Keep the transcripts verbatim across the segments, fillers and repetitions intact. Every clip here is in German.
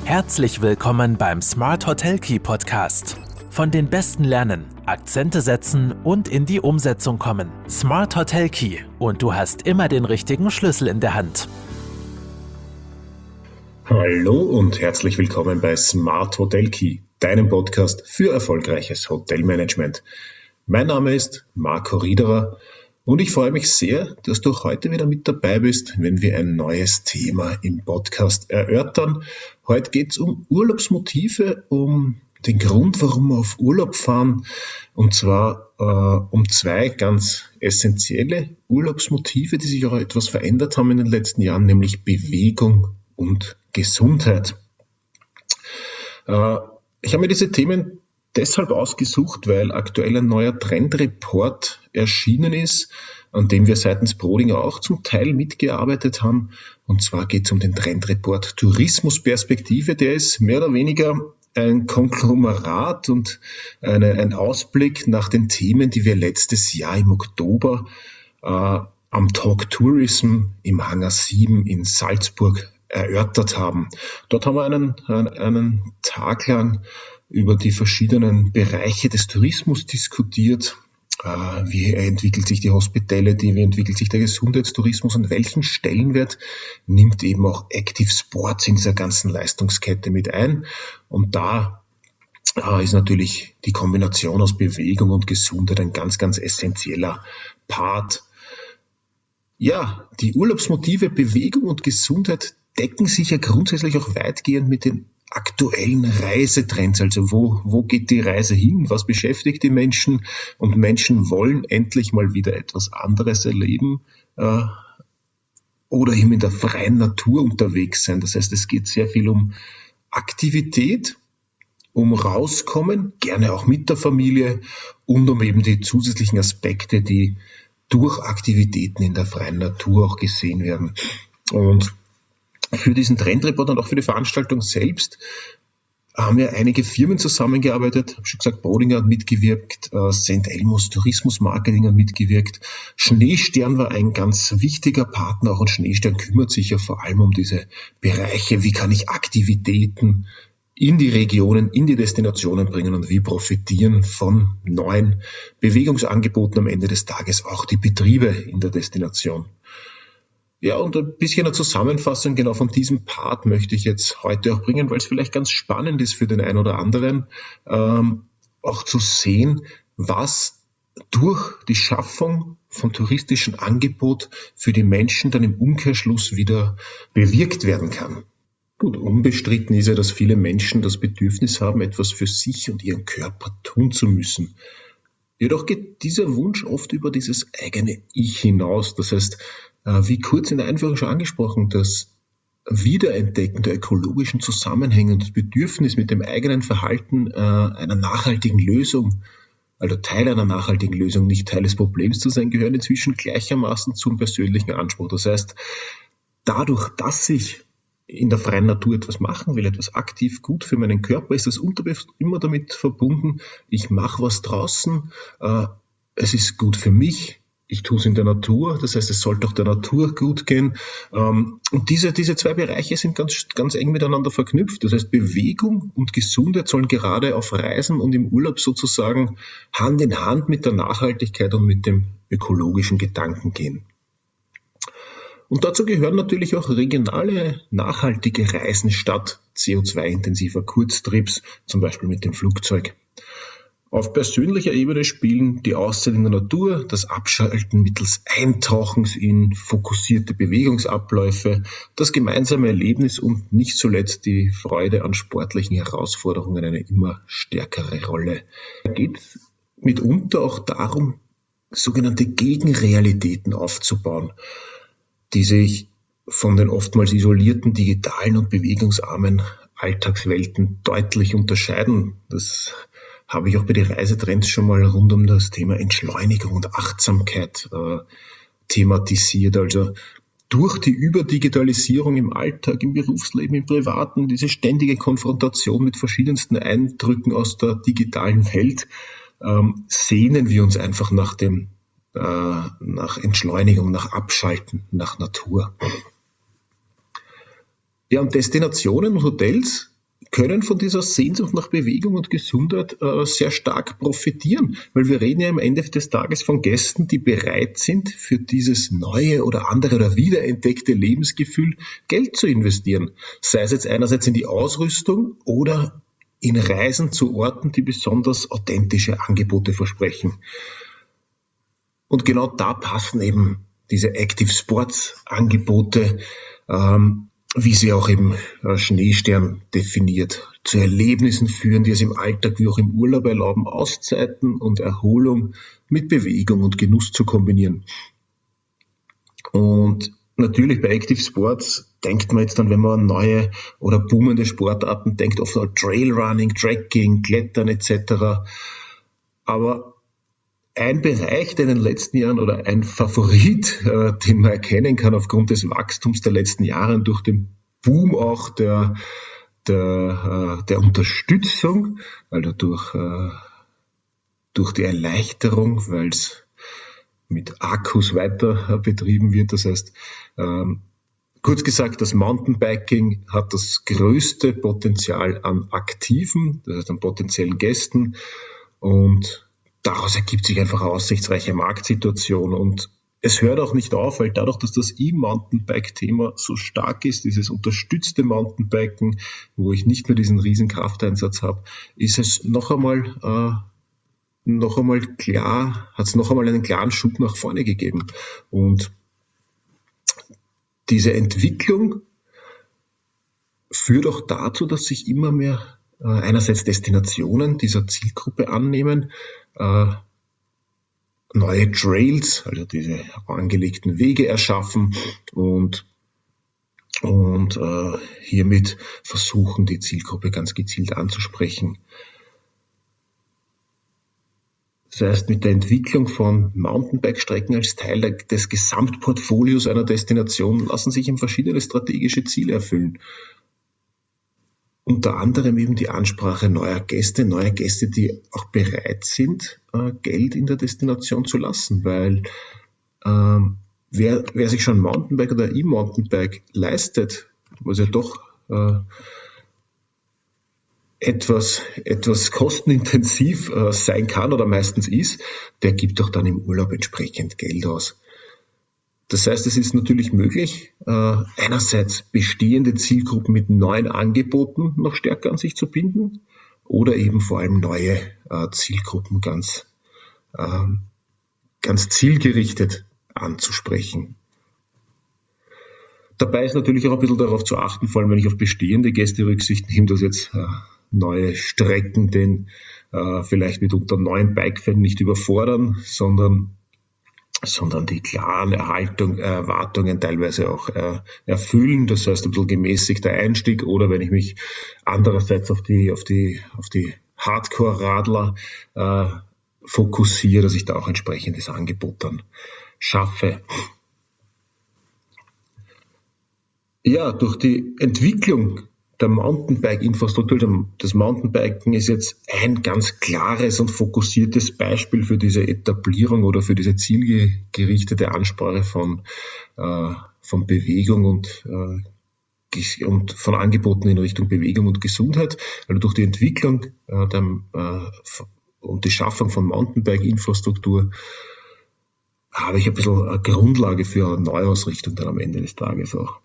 Herzlich willkommen beim Smart Hotel Key Podcast. Von den Besten lernen, Akzente setzen und in die Umsetzung kommen. Smart Hotel Key und du hast immer den richtigen Schlüssel in der Hand. Hallo und herzlich willkommen bei Smart Hotel Key, deinem Podcast für erfolgreiches Hotelmanagement. Mein Name ist Marco Riederer und ich freue mich sehr, dass du heute wieder mit dabei bist, wenn wir ein neues Thema im Podcast erörtern. Heute geht es um Urlaubsmotive, um den Grund, warum wir auf Urlaub fahren, und zwar äh, um zwei ganz essentielle Urlaubsmotive, die sich auch etwas verändert haben in den letzten Jahren, nämlich Bewegung und Gesundheit. Äh, ich habe mir diese Themen deshalb ausgesucht, weil aktuell ein neuer Trendreport erschienen ist, an dem wir seitens Brodinger auch zum Teil mitgearbeitet haben. Und zwar geht es um den Trendreport Tourismusperspektive. Der ist mehr oder weniger ein Konglomerat und eine, ein Ausblick nach den Themen, die wir letztes Jahr im Oktober äh, am Talk Tourism im Hangar sieben in Salzburg erörtert haben. Dort haben wir einen, einen Tag lang über die verschiedenen Bereiche des Tourismus diskutiert. Wie entwickelt sich die Hospitality, wie entwickelt sich der Gesundheitstourismus und welchen Stellenwert nimmt eben auch Active Sports in dieser ganzen Leistungskette mit ein. Und da ist natürlich die Kombination aus Bewegung und Gesundheit ein ganz, ganz essentieller Part. Ja, die Urlaubsmotive Bewegung und Gesundheit decken sich ja grundsätzlich auch weitgehend mit den aktuellen Reisetrends, also wo, wo geht die Reise hin, was beschäftigt die Menschen, und Menschen wollen endlich mal wieder etwas anderes erleben äh, oder eben in der freien Natur unterwegs sein. Das heißt, es geht sehr viel um Aktivität, um rauskommen, gerne auch mit der Familie, und um eben die zusätzlichen Aspekte, die durch Aktivitäten in der freien Natur auch gesehen werden. Und für diesen Trendreport und auch für die Veranstaltung selbst haben ja einige Firmen zusammengearbeitet. Ich habe schon gesagt, Brodinger hat mitgewirkt, Sankt Elmo's Tourismus Marketing hat mitgewirkt. Schneestern war ein ganz wichtiger Partner auch, und Schneestern kümmert sich ja vor allem um diese Bereiche, wie kann ich Aktivitäten in die Regionen, in die Destinationen bringen und wie profitieren von neuen Bewegungsangeboten am Ende des Tages auch die Betriebe in der Destination. Ja, und ein bisschen eine Zusammenfassung genau von diesem Part möchte ich jetzt heute auch bringen, weil es vielleicht ganz spannend ist für den einen oder anderen, ähm, auch zu sehen, was durch die Schaffung von touristischem Angebot für die Menschen dann im Umkehrschluss wieder bewirkt werden kann. Gut, unbestritten ist ja, dass viele Menschen das Bedürfnis haben, etwas für sich und ihren Körper tun zu müssen. Jedoch geht dieser Wunsch oft über dieses eigene Ich hinaus. Das heißt, wie kurz in der Einführung schon angesprochen, das Wiederentdecken der ökologischen Zusammenhänge und das Bedürfnis, mit dem eigenen Verhalten äh, einer nachhaltigen Lösung, also Teil einer nachhaltigen Lösung, nicht Teil des Problems zu sein, gehören inzwischen gleichermaßen zum persönlichen Anspruch. Das heißt, dadurch, dass ich in der freien Natur etwas machen will, etwas aktiv gut für meinen Körper, ist das unterbewusst immer damit verbunden, ich mache was draußen, äh, es ist gut für mich, ich tue es in der Natur, das heißt, es sollte auch der Natur gut gehen. Ähm, und diese, diese zwei Bereiche sind ganz, ganz eng miteinander verknüpft. Das heißt, Bewegung und Gesundheit sollen gerade auf Reisen und im Urlaub sozusagen Hand in Hand mit der Nachhaltigkeit und mit dem ökologischen Gedanken gehen. Und dazu gehören natürlich auch regionale, nachhaltige Reisen statt C O zwei intensiver Kurztrips, zum Beispiel mit dem Flugzeug. Auf persönlicher Ebene spielen die Auszeit in der Natur, das Abschalten mittels Eintauchens in fokussierte Bewegungsabläufe, das gemeinsame Erlebnis und nicht zuletzt die Freude an sportlichen Herausforderungen eine immer stärkere Rolle. Da geht es mitunter auch darum, sogenannte Gegenrealitäten aufzubauen, die sich von den oftmals isolierten, digitalen und bewegungsarmen Alltagswelten deutlich unterscheiden. Das habe ich auch bei den Reisetrends schon mal rund um das Thema Entschleunigung und Achtsamkeit äh, thematisiert. Also durch die Überdigitalisierung im Alltag, im Berufsleben, im Privaten, diese ständige Konfrontation mit verschiedensten Eindrücken aus der digitalen Welt, ähm, sehnen wir uns einfach nach dem äh, nach Entschleunigung, nach Abschalten, nach Natur. Ja, und Destinationen und Hotels können von dieser Sehnsucht nach Bewegung und Gesundheit äh, sehr stark profitieren, weil wir reden ja am Ende des Tages von Gästen, die bereit sind, für dieses neue oder andere oder wiederentdeckte Lebensgefühl Geld zu investieren. Sei es jetzt einerseits in die Ausrüstung oder in Reisen zu Orten, die besonders authentische Angebote versprechen. Und genau da passen eben diese Active Sports Angebote, ähm, wie sie auch eben äh, Schneestern definiert, zu Erlebnissen führen, die es im Alltag wie auch im Urlaub erlauben, Auszeiten und Erholung mit Bewegung und Genuss zu kombinieren. Und natürlich bei Active Sports denkt man jetzt dann, wenn man an neue oder boomende Sportarten denkt, oft an Trailrunning, Trekking, Klettern et cetera. Aber ein Bereich, der in den letzten Jahren oder ein Favorit, äh, den man erkennen kann aufgrund des Wachstums der letzten Jahre durch den Boom auch der, der, äh, der Unterstützung, also durch, äh, durch die Erleichterung, weil es mit Akkus weiter äh, betrieben wird. Das heißt, ähm, kurz gesagt, das Mountainbiking hat das größte Potenzial an Aktiven, das heißt an potenziellen Gästen, und daraus ergibt sich einfach eine aussichtsreiche Marktsituation, und es hört auch nicht auf, weil dadurch, dass das E-Mountainbike-Thema so stark ist, dieses unterstützte Mountainbiken, wo ich nicht mehr diesen riesen Krafteinsatz habe, ist es noch einmal, äh, noch einmal klar, hat es noch einmal einen klaren Schub nach vorne gegeben. Und diese Entwicklung führt auch dazu, dass sich immer mehr äh, einerseits Destinationen dieser Zielgruppe annehmen, äh, neue Trails, also diese angelegten Wege erschaffen und, und äh, hiermit versuchen, die Zielgruppe ganz gezielt anzusprechen. Das heißt, mit der Entwicklung von Mountainbike-Strecken als Teil des Gesamtportfolios einer Destination lassen sich eben verschiedene strategische Ziele erfüllen. Unter anderem eben die Ansprache neuer Gäste, neue Gäste, die auch bereit sind, Geld in der Destination zu lassen, weil ähm, wer, wer sich schon Mountainbike oder E-Mountainbike leistet, was ja doch äh, etwas, etwas kostenintensiv äh, sein kann oder meistens ist, der gibt doch dann im Urlaub entsprechend Geld aus. Das heißt, es ist natürlich möglich, äh, einerseits bestehende Zielgruppen mit neuen Angeboten noch stärker an sich zu binden oder eben vor allem neue äh, Zielgruppen ganz, äh, ganz zielgerichtet anzusprechen. Dabei ist natürlich auch ein bisschen darauf zu achten, vor allem wenn ich auf bestehende Gäste Rücksicht nehme, dass jetzt äh, neue Strecken den äh, vielleicht mitunter neuen Bike-Fan nicht überfordern, sondern sondern die klaren Erhaltung, Erwartungen teilweise auch äh, erfüllen. Das heißt, ein bisschen gemäßigter Einstieg, oder wenn ich mich andererseits auf die, auf die, auf die Hardcore-Radler äh, fokussiere, dass ich da auch entsprechendes Angebot dann schaffe. Ja, durch die Entwicklung der Mountainbike-Infrastruktur, das Mountainbiken ist jetzt ein ganz klares und fokussiertes Beispiel für diese Etablierung oder für diese zielgerichtete Ansprache von, äh, von Bewegung und, äh, und von Angeboten in Richtung Bewegung und Gesundheit. Also durch die Entwicklung äh, der, äh, und die Schaffung von Mountainbike-Infrastruktur habe ich ein bisschen eine Grundlage für eine Neuausrichtung dann am Ende des Tages auch.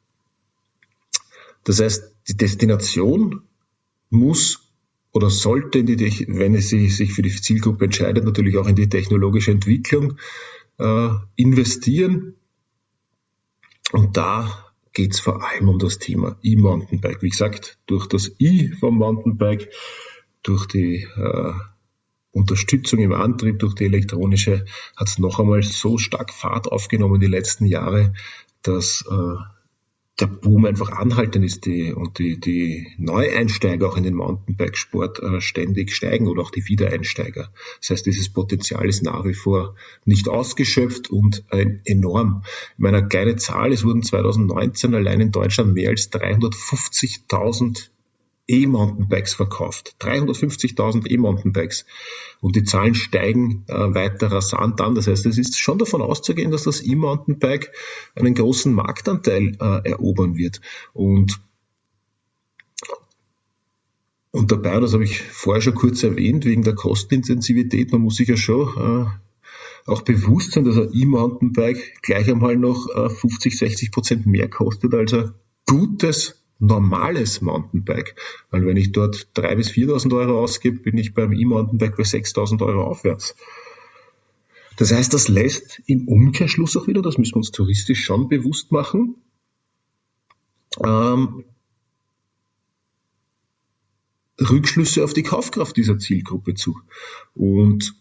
Das heißt, die Destination muss oder sollte, in die, wenn es sich für die Zielgruppe entscheidet, natürlich auch in die technologische Entwicklung äh, investieren. Und da geht es vor allem um das Thema E-Mountainbike. Wie gesagt, durch das I vom Mountainbike, durch die äh, Unterstützung im Antrieb, durch die elektronische, hat es noch einmal so stark Fahrt aufgenommen die letzten Jahre, dass äh, der Boom einfach anhaltend ist die, und die, die Neueinsteiger auch in den Mountainbikesport äh, ständig steigen oder auch die Wiedereinsteiger. Das heißt, dieses Potenzial ist nach wie vor nicht ausgeschöpft und äh, enorm. Ich meine, eine kleine Zahl, es wurden zwanzig neunzehn allein in Deutschland mehr als dreihundertfünfzigtausend E-Mountainbikes verkauft. dreihundertfünfzigtausend E-Mountainbikes. Und die Zahlen steigen äh, weiter rasant an. Das heißt, es ist schon davon auszugehen, dass das E-Mountainbike einen großen Marktanteil äh, erobern wird. Und dabei, das habe ich vorher schon kurz erwähnt, wegen der Kostenintensivität. Man muss sich ja schon äh, auch bewusst sein, dass ein E-Mountainbike gleich einmal noch äh, fünfzig, sechzig Prozent mehr kostet als ein gutes, normales Mountainbike. Weil wenn ich dort dreitausend bis viertausend Euro ausgebe, bin ich beim E-Mountainbike bei sechstausend Euro aufwärts. Das heißt, das lässt im Umkehrschluss auch wieder, das müssen wir uns touristisch schon bewusst machen, ähm, Rückschlüsse auf die Kaufkraft dieser Zielgruppe zu. Und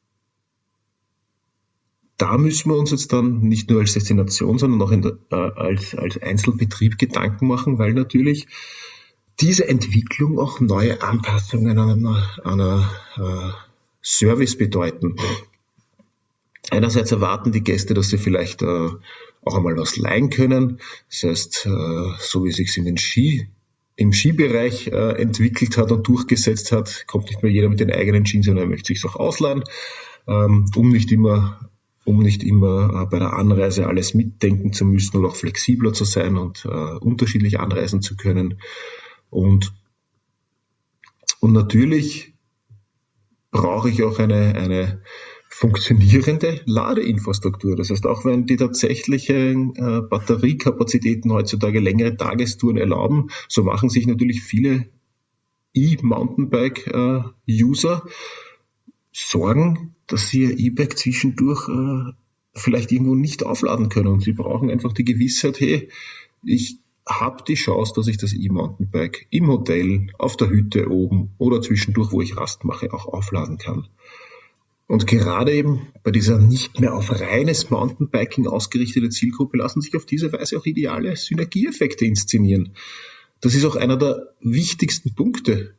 da müssen wir uns jetzt dann nicht nur als Destination, sondern auch in der, äh, als, als Einzelbetrieb Gedanken machen, weil natürlich diese Entwicklung auch neue Anpassungen an einer, einer äh, Service bedeuten. Einerseits erwarten die Gäste, dass sie vielleicht äh, auch einmal was leihen können. Das heißt, äh, so wie es sich in den Ski, im Skibereich äh, entwickelt hat und durchgesetzt hat, kommt nicht mehr jeder mit den eigenen Skis, sondern er möchte sich auch ausleihen, ähm, um nicht immer, um nicht immer äh, bei der Anreise alles mitdenken zu müssen oder auch flexibler zu sein und äh, unterschiedlich anreisen zu können. Und, und natürlich brauche ich auch eine, eine funktionierende Ladeinfrastruktur. Das heißt, auch wenn die tatsächlichen äh, Batteriekapazitäten heutzutage längere Tagestouren erlauben, so machen sich natürlich viele E-Mountainbike-User äh, Sorgen, dass sie ihr E-Bike zwischendurch äh, vielleicht irgendwo nicht aufladen können. Und sie brauchen einfach die Gewissheit, hey, ich habe die Chance, dass ich das E-Mountainbike im Hotel, auf der Hütte oben oder zwischendurch, wo ich Rast mache, auch aufladen kann. Und gerade eben bei dieser nicht mehr auf reines Mountainbiking ausgerichtete Zielgruppe lassen sich auf diese Weise auch ideale Synergieeffekte inszenieren. Das ist auch einer der wichtigsten Punkte.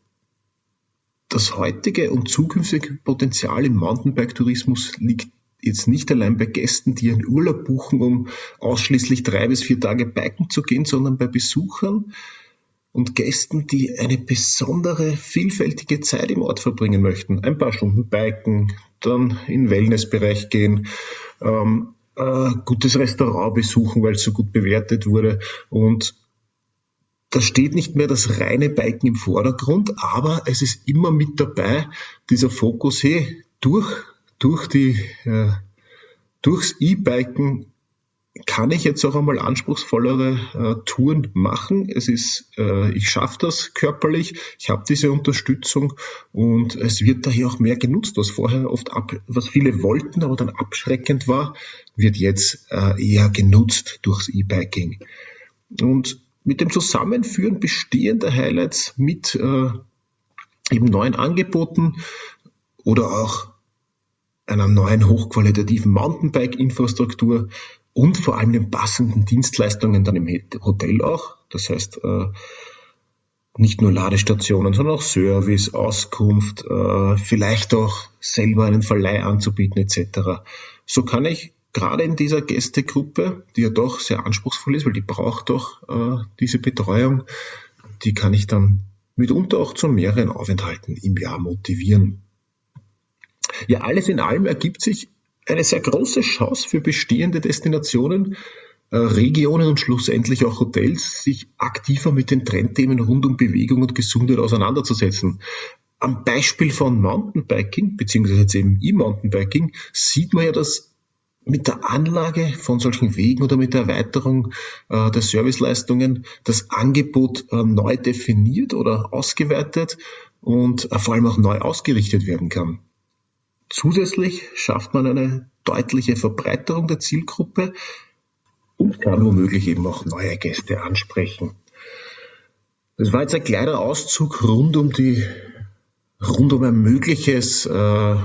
Das heutige und zukünftige Potenzial im Mountainbike-Tourismus liegt jetzt nicht allein bei Gästen, die einen Urlaub buchen, um ausschließlich drei bis vier Tage biken zu gehen, sondern bei Besuchern und Gästen, die eine besondere, vielfältige Zeit im Ort verbringen möchten. Ein paar Stunden biken, dann in den Wellnessbereich gehen, ähm, äh, gutes Restaurant besuchen, weil es so gut bewertet wurde. Und da steht nicht mehr das reine Biken im Vordergrund, aber es ist immer mit dabei, dieser Fokus, hey, durch, durch die, äh, durchs E-Biken kann ich jetzt auch einmal anspruchsvollere äh, Touren machen. Es ist, äh, ich schaffe das körperlich, ich habe diese Unterstützung und es wird daher auch mehr genutzt, was vorher oft ab, was viele wollten, aber dann abschreckend war, wird jetzt äh, eher genutzt durchs E-Biking. Und mit dem Zusammenführen bestehender Highlights mit äh, eben neuen Angeboten oder auch einer neuen hochqualitativen Mountainbike-Infrastruktur und vor allem den passenden Dienstleistungen dann im Hotel auch. Das heißt, äh, nicht nur Ladestationen, sondern auch Service, Auskunft, äh, vielleicht auch selber einen Verleih anzubieten et cetera. So kann ich gerade in dieser Gästegruppe, die ja doch sehr anspruchsvoll ist, weil die braucht doch äh, diese Betreuung, die kann ich dann mitunter auch zu mehreren Aufenthalten im Jahr motivieren. Ja, alles in allem ergibt sich eine sehr große Chance für bestehende Destinationen, äh, Regionen und schlussendlich auch Hotels, sich aktiver mit den Trendthemen rund um Bewegung und Gesundheit auseinanderzusetzen. Am Beispiel von Mountainbiking, beziehungsweise jetzt eben E-Mountainbiking, sieht man ja, dass mit der Anlage von solchen Wegen oder mit der Erweiterung äh, der Serviceleistungen das Angebot äh, neu definiert oder ausgeweitet und äh, vor allem auch neu ausgerichtet werden kann. Zusätzlich schafft man eine deutliche Verbreiterung der Zielgruppe und kann womöglich eben auch neue Gäste ansprechen. Das war jetzt ein kleiner Auszug rund um die, rund um ein mögliches äh,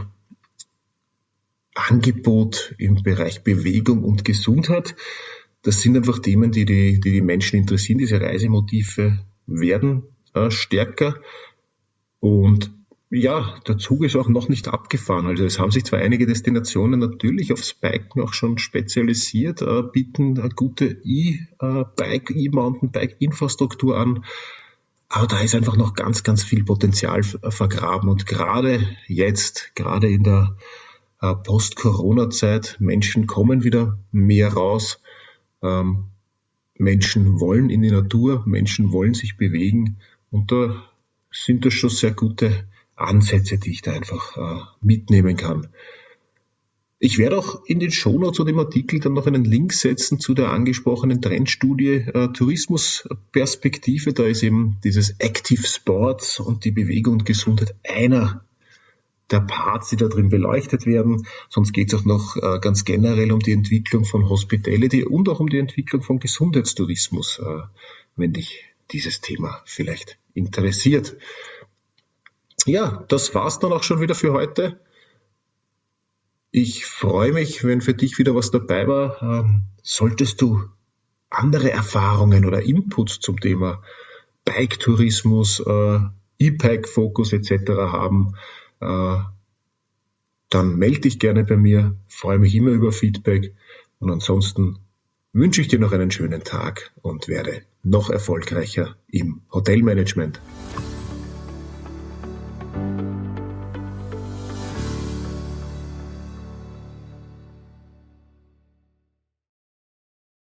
Angebot im Bereich Bewegung und Gesundheit. Das sind einfach Themen, die die, die, die Menschen interessieren. Diese Reisemotive werden äh, stärker und ja, der Zug ist auch noch nicht abgefahren. Also es haben sich zwar einige Destinationen natürlich aufs Biken auch schon spezialisiert, äh, bieten eine gute E-Bike, E-Mountainbike-Infrastruktur an, aber da ist einfach noch ganz, ganz viel Potenzial vergraben. Und gerade jetzt, gerade in der äh, Post-Corona-Zeit, Menschen kommen wieder mehr raus, ähm, Menschen wollen in die Natur, Menschen wollen sich bewegen und da sind das schon sehr gute Ansätze, die ich da einfach äh, mitnehmen kann. Ich werde auch in den Shownotes und im Artikel dann noch einen Link setzen zu der angesprochenen Trendstudie äh, Tourismusperspektive. Da ist eben dieses Active Sports und die Bewegung und Gesundheit einer der Parts, die da drin beleuchtet werden. Sonst geht es auch noch äh, ganz generell um die Entwicklung von Hospitality und auch um die Entwicklung von Gesundheitstourismus, äh, wenn dich dieses Thema vielleicht interessiert. Ja, das war's dann auch schon wieder für heute. Ich freue mich, wenn für dich wieder was dabei war. Ähm, solltest du andere Erfahrungen oder Inputs zum Thema Bike-Tourismus, äh, E-Bike-Fokus et cetera haben, äh, dann melde dich gerne bei mir. Freue mich immer über Feedback. Und ansonsten wünsche ich dir noch einen schönen Tag und werde noch erfolgreicher im Hotelmanagement.